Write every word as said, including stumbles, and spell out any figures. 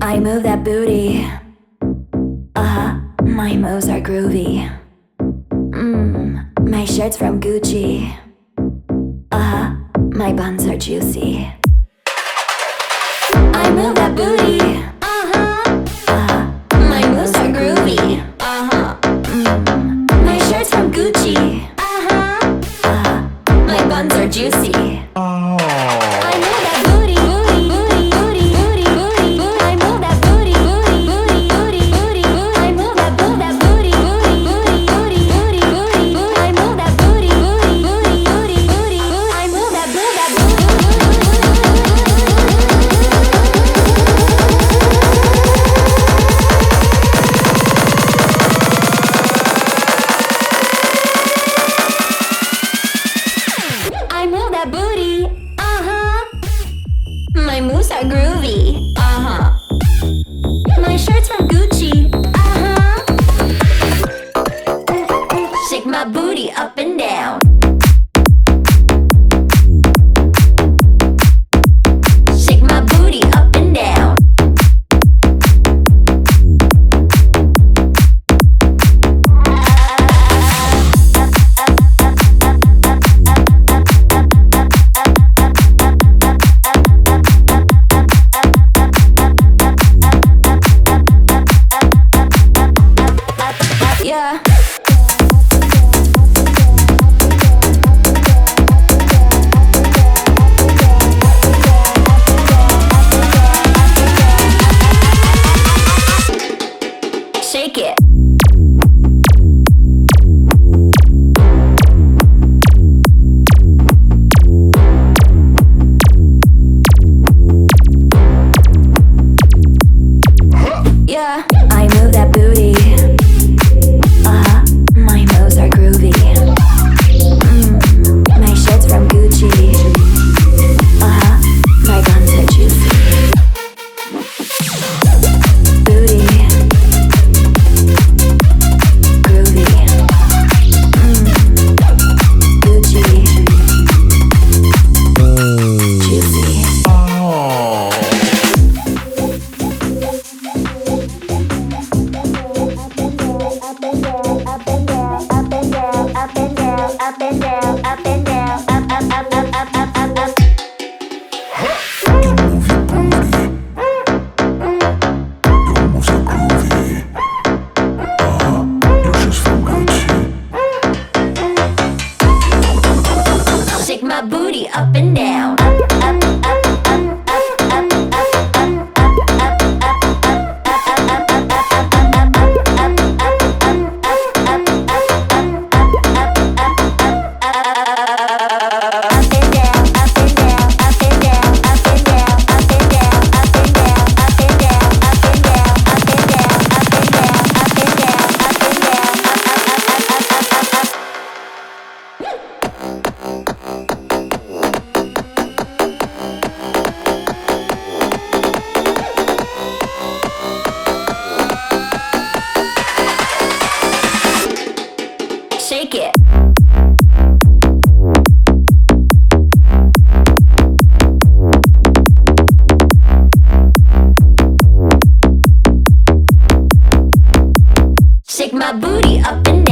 I move that booty. Uh-huh, my moves are groovy. Mmm, my shirt's from Gucci. Uh-huh, my buns are juicy. I move that booty. Uh-huh, uh-huh, my moves are groovy. Uh-huh, mmm, my shirt's from Gucci. Uh-huh, uh-huh, my buns are juicy. I move that booty, booty, booty, booty, booty, booty, booty. I move that booty, booty, booty, booty, booty, booty. I move that, move that booty, booty, booty, booty, booty, booty, booty. I move that booty, booty, booty, booty, booty, booty. I move that, move that I move that booty. Uh-huh. My moves are groovy. Uh-huh. My shirt's from Gucci. Uh-huh. Shake my booty up and down. Shake my booty up and down. Yeah. Shake it. Yeah, I move that booty. Uh-huh, my moves are groovy. Mmm, my shirt's from Gucci. Uh-huh, my buns are juicy. Booty, groovy. Mmm, Gucci, juicy. Up and down, up and down, up, up, up, up, up, up, up, up. You move your booty. Your moves are groovy. Uh-huh, your shirt's from Gucci. Shake my booty up and down. Up, up, up, up, up, up, up, up, up, up, shake it. Shake my booty up and down.